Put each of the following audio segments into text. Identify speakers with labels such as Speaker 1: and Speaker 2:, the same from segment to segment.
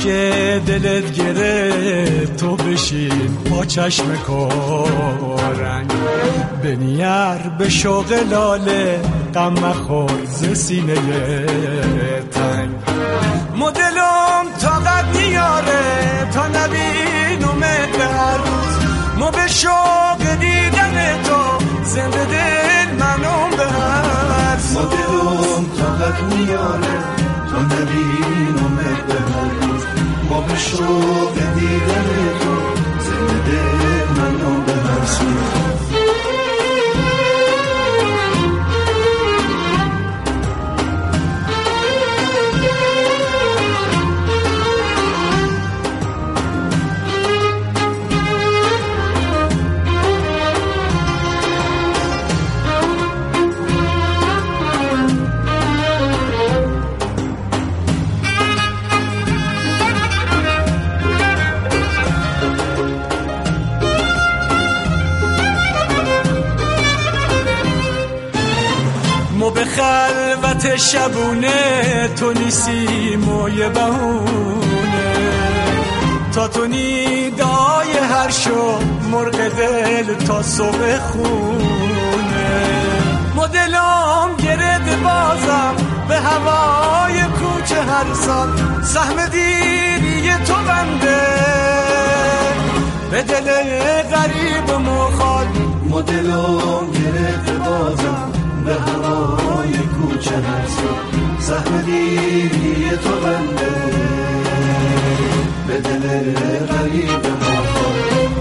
Speaker 1: که دلت گرفت تو بشین با چشم کارنگ، بنیر به شوق لاله غم مخور ز سینه تنگ. مدلم طاقت نیاره تا نبینمت به هر روز، ما به شوق دیدن تو زنده دل منم به هر سو.
Speaker 2: مدلم طاقت نیاره تا نبینمت به هر روز، ما به شوق دیدن تو زنده دل منم به هر سو.
Speaker 1: ما به خلوت شبونه تو نیستیم و یه بهونه، تا تو نیدای هر شو مرغ دل تا صبح خونه. ما دلم گرد بازم به هوای کوچه هر سال، سهم دیری تو بنده به دل غریب مخال.
Speaker 2: ما دلم گرد بازم به هوای کوچه هر سال، سهم دیری تو بنده به دل غریب مخال.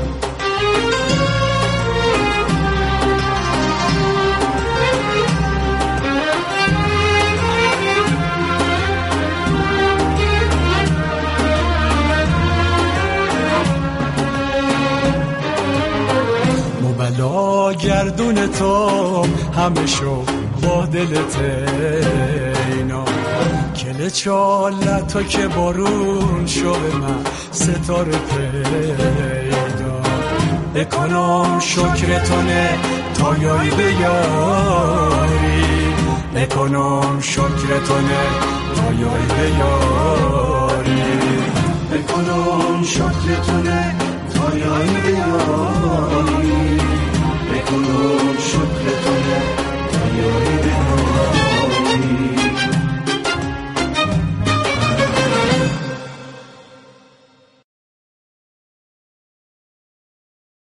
Speaker 1: بلا گردون تو همه شو با دلت اینا، کل چالت تو که بارون شو به من ستاره پیدا. بکنم شکرتونه تا یاری به یاری، بکنم شکرتونه تا یاری به یاری،
Speaker 2: بکنم شکرتونه تا یاری به یاری.